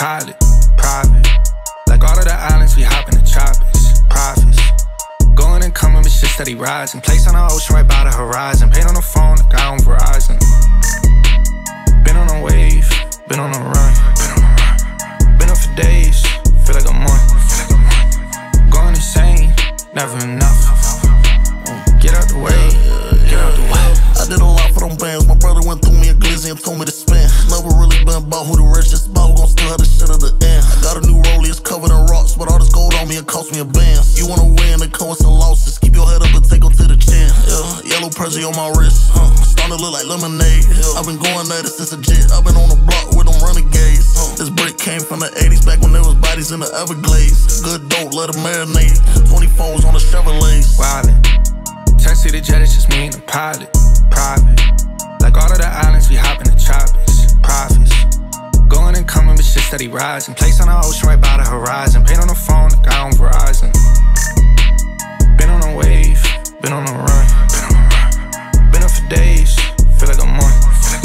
pilot, private. Like all of the islands, we hop in the tropics, profits. Going and coming, but shit steady rising. Place on the ocean right by the horizon. Paid on the phone, the guy on Verizon. Been on a wave, been on a run. Been up for days, feel like a month. Going insane, never enough. Get out the way, get out the way. I did a lot for them bands. My brother went through me a glizzy and told me to spin. Never really been about who the richest, about who gon' still have the shit at the end. I got a new rollie, it's covered in rocks, but all this gold on me, it cost me a band. You wanna win, it come with some losses. Keep your head up and take them to the chin. Yeah, yellow pressure on my wrist, starting to look like lemonade. I've been going at it since a jit. I've been on the block with them renegades. This brick came from the 80s, back when there was bodies in the Everglades. Good dope, let it marinate. 24s on the Chevrolets. Wildin'. 10-seater jet, it's just me and the pilot, private. Like all of the islands, we hop in the tropics, profits. Going and coming, but shit steady rising. Place on the ocean right by the horizon. Paid on the phone, the guy on Verizon. Been on a wave, been on a run. Been up for days, feel like a month.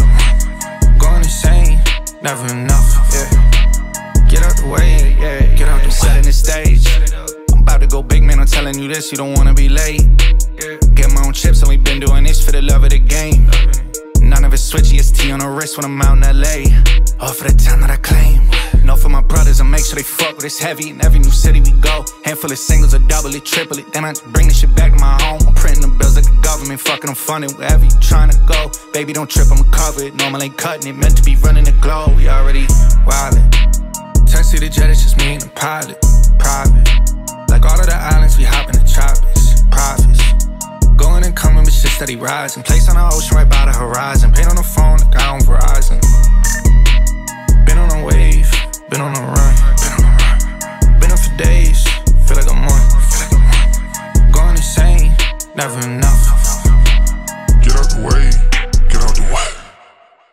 Going insane, never enough, yeah. Get out the way, yeah, get out the way. Setting the stage, I'm about to go big, man, I'm telling you this, you don't wanna be late. Get my own chips, only been doing this for the love of the game. None of it switchy, it's T on the wrist when I'm out in LA. All for the time that I claim. No for my brothers, I make sure they fuck with it's heavy. In every new city we go, handful of singles or double it, triple it. Then I bring this shit back to my home. I'm printing the bills like the government, fucking I'm funding wherever you trying to go. Baby, don't trip, I'ma cover it. Normal ain't cutting it, meant to be running the globe. We already wildin'. 10-seater jet, it's just me and the pilot, private. Like all of the islands, we hop in the tropics, profits. Going and coming, but shit steady rising. Place on the ocean right by the horizon. Paid on the phone, the guy on Verizon. Been on a wave, been on a run. Been up for days, feel like a month. Going insane, never enough.